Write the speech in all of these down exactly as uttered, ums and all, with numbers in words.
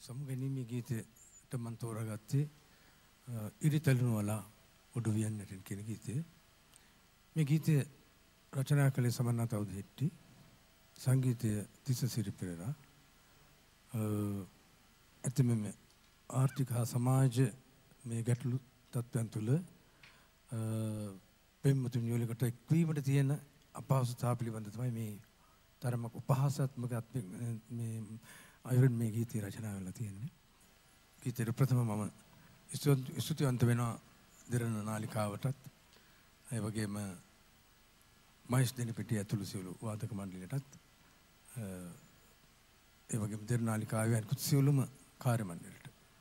සමුගැනීමේ ගීතයට මම තෝරාගත්තේ ඉරිතලුණු වලා උඩු වියන්නට කියන ගීතය. මේ ගීතය රචනා කළේ සමන්නාත අවුදෙට්ටි, සංගීතය තිස්ස සිරි පෙරේරා. ඇත්තම ආර්ථික හා සමාජ මේ ගැටලු තත්ත්වයන් තුළ පෙම්වතුන් යෝලකට එක්වීමට තියෙන අපහසුතාව පිළිබඳ තමයි මේ තරමක උපහාසාත්මක මේ අයුරින් මේ ගීතය රචනා වෙලා තියෙන්නේ. ගීතයේ ප්‍රථම මම ස්තුතිවන්ත වෙනවා දෙරණ නාලිකාවටත්, ඒ වගේම මහේෂ් දෙනිපිටිය ඇතුළු සියලු වාදක මණ්ඩලයටත්, ඒ වගේම දෙරණ නාලිකාවේ අනිකුත් සියලුම කාර්ය මණ්ඩලයට.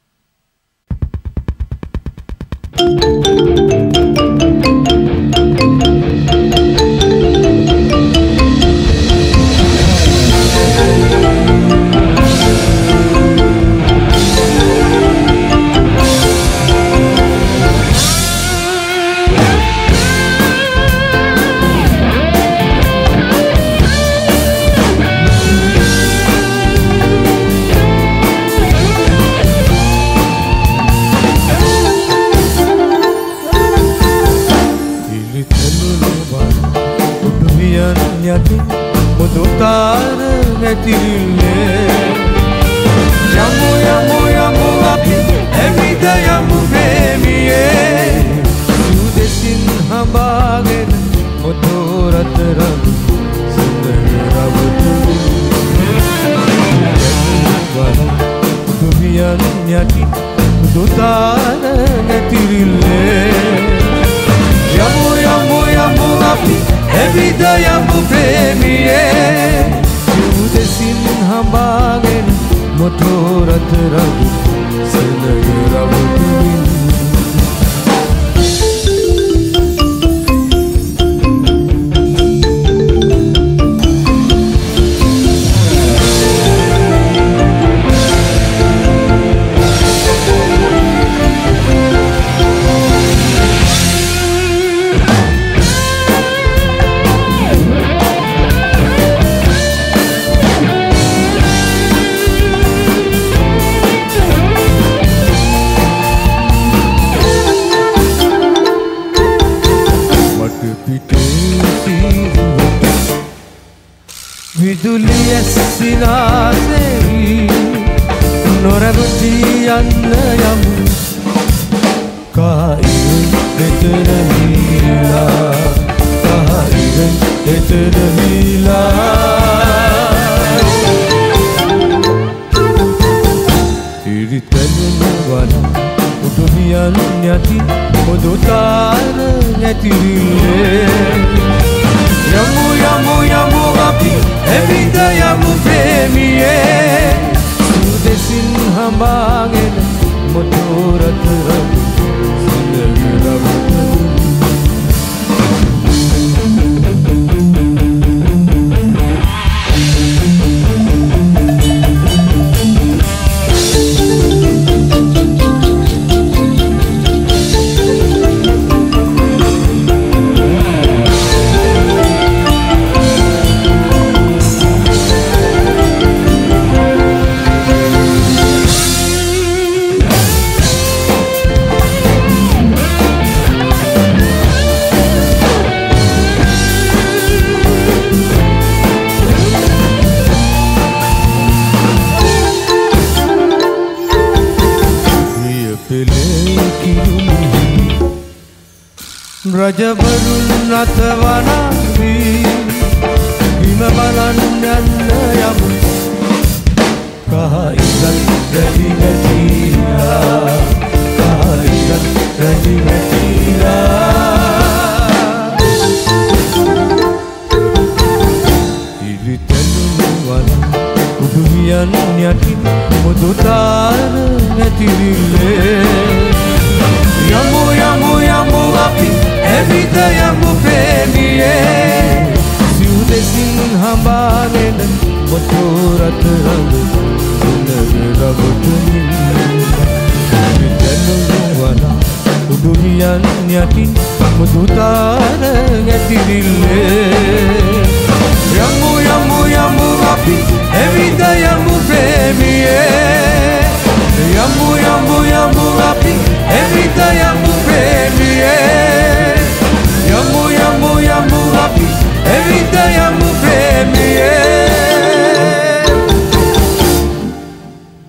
රජවරුන් අතවනාවී බිම බලන් යන්න යමු. කහ ඉරක් රැලි වැටිලා, කහ ඉරක් රැලි වැටිලා. ඉරිතැලුණු වල උඩු වියන් යටින් මුදු තාර නැතිරිල්ලේ. යමු යමු යමු අපි එවිට යමු ප්‍රේමියේ. සිව් දෙසින් හඹාගෙන මොටෝ රථ රඟ සුන්දර රවුතුමින්. ඉරිතැලුණු වල උඩු වියන් යටින් මුදු තාර නැතිරිල්ලේ. යමු යමු යමු අපි එවිට යමු ප්‍රේමියේ.